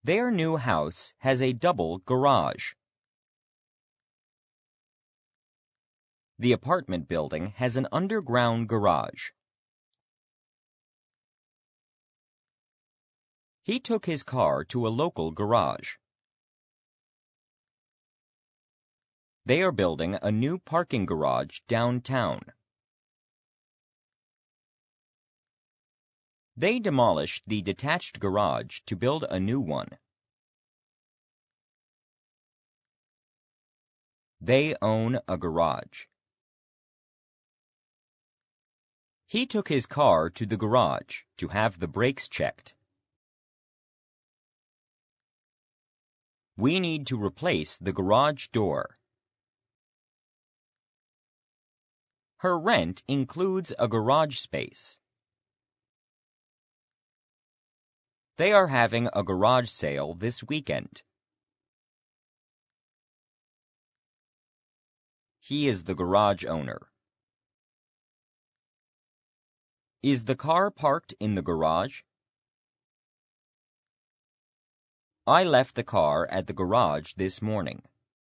Their new house has a double garage. The apartment building has an underground garage. He took his car to a local garage. They are building a new parking garage downtown. They demolished the detached garage to build a new one. They own a garage. He took his car to the garage to have the brakes checked. We need to replace the garage door. Her rent includes a garage space. They are having a garage sale this weekend. He is the garage owner. Is the car parked in the garage? I left the car at the garage this morning.